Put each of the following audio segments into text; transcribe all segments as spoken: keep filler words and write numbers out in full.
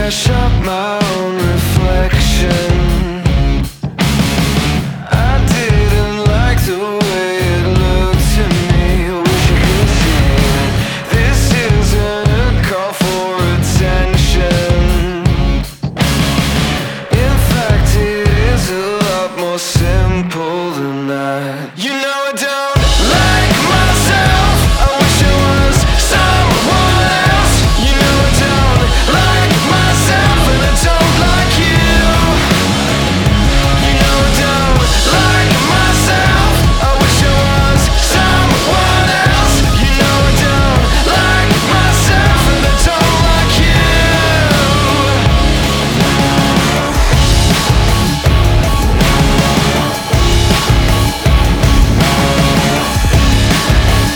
trash up my own reflection. I didn't like the way it looked to me. Wish you could see it. This isn't a call for attention. In fact, it is a lot more simple than that. You know I don't like myself. I wish I was someone else. You know I don't like myself, and I don't like you. You know I don't like myself. I wish I was someone else. You know I don't like myself, and I don't like you.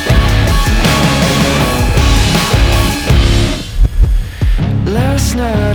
Last night